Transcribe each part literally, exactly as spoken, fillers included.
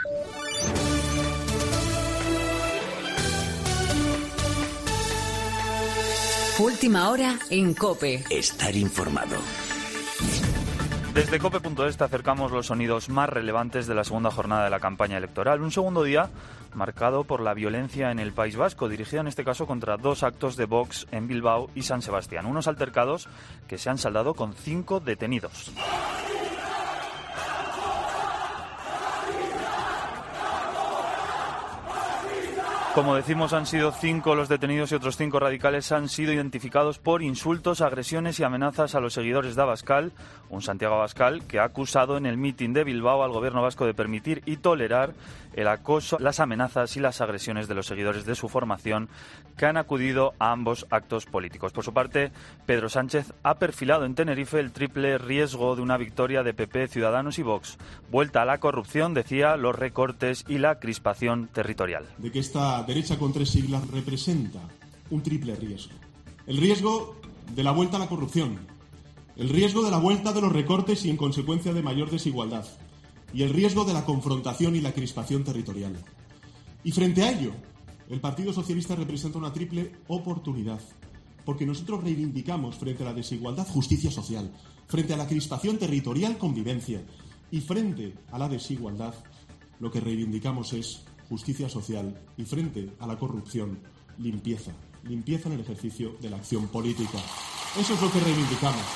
Última hora en COPE. Estar informado. Desde cope punto es te acercamos los sonidos más relevantes de la segunda jornada de la campaña electoral. Un segundo día marcado por la violencia en el País Vasco, dirigida en este caso contra dos actos de Vox en Bilbao y San Sebastián. Unos altercados que se han saldado con cinco detenidos. Como decimos, han sido cinco los detenidos y otros cinco radicales han sido identificados por insultos, agresiones y amenazas a los seguidores de Abascal, un Santiago Abascal que ha acusado en el mitin de Bilbao al gobierno vasco de permitir y tolerar el acoso, las amenazas y las agresiones de los seguidores de su formación que han acudido a ambos actos políticos. Por su parte, Pedro Sánchez ha perfilado en Tenerife el triple riesgo de una victoria de P P, Ciudadanos y Vox. Vuelta a la corrupción, decía, los recortes y la crispación territorial. De que esta derecha con tres siglas representa un triple riesgo. El riesgo de la vuelta a la corrupción, el riesgo de la vuelta de los recortes y en consecuencia de mayor desigualdad, y el riesgo de la confrontación y la crispación territorial. Y frente a ello, el Partido Socialista representa una triple oportunidad, porque nosotros reivindicamos frente a la desigualdad justicia social, frente a la crispación territorial convivencia, y frente a la desigualdad lo que reivindicamos es justicia social y frente a la corrupción, limpieza. Limpieza en el ejercicio de la acción política. Eso es lo que reivindicamos.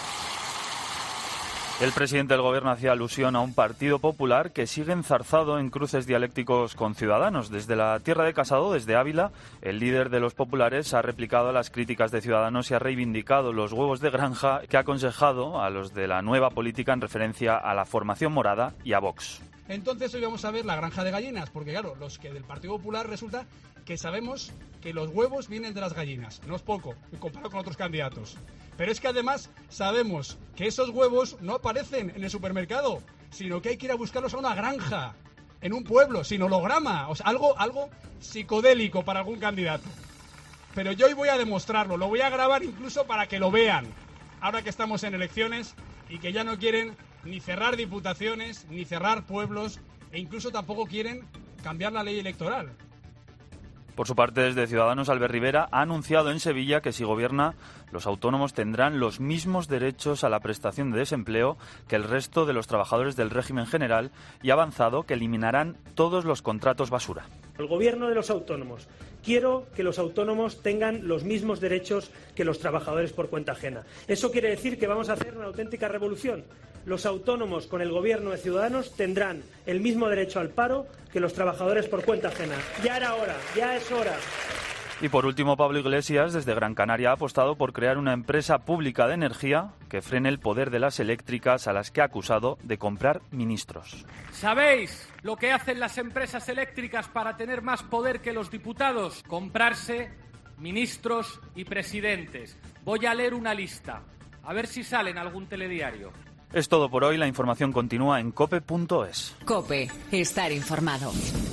El presidente del Gobierno hacía alusión a un Partido Popular que sigue enzarzado en cruces dialécticos con Ciudadanos. Desde la tierra de Casado, desde Ávila, el líder de los populares ha replicado a las críticas de Ciudadanos y ha reivindicado los huevos de granja que ha aconsejado a los de la nueva política en referencia a la formación morada y a Vox. Entonces hoy vamos a ver la granja de gallinas, porque claro, los que del Partido Popular resulta que sabemos que los huevos vienen de las gallinas, no es poco, comparado con otros candidatos. Pero es que además sabemos que esos huevos no aparecen en el supermercado, sino que hay que ir a buscarlos a una granja, en un pueblo, sin holograma, o sea, algo, algo psicodélico para algún candidato. Pero yo hoy voy a demostrarlo, lo voy a grabar incluso para que lo vean, ahora que estamos en elecciones y que ya no quieren ni cerrar diputaciones, ni cerrar pueblos, e incluso tampoco quieren cambiar la ley electoral. Por su parte, desde Ciudadanos, Albert Rivera ha anunciado en Sevilla que si gobierna, los autónomos tendrán los mismos derechos a la prestación de desempleo que el resto de los trabajadores del régimen general y ha avanzado que eliminarán todos los contratos basura. El gobierno de los autónomos. Quiero que los autónomos tengan los mismos derechos que los trabajadores por cuenta ajena. Eso quiere decir que vamos a hacer una auténtica revolución. Los autónomos con el gobierno de Ciudadanos tendrán el mismo derecho al paro que los trabajadores por cuenta ajena. Ya era hora, ya es hora. Y por último, Pablo Iglesias, desde Gran Canaria, ha apostado por crear una empresa pública de energía que frene el poder de las eléctricas a las que ha acusado de comprar ministros. ¿Sabéis lo que hacen las empresas eléctricas para tener más poder que los diputados? Comprarse ministros y presidentes. Voy a leer una lista, a ver si sale en algún telediario. Es todo por hoy, la información continúa en cope punto es. COPE, estar informado.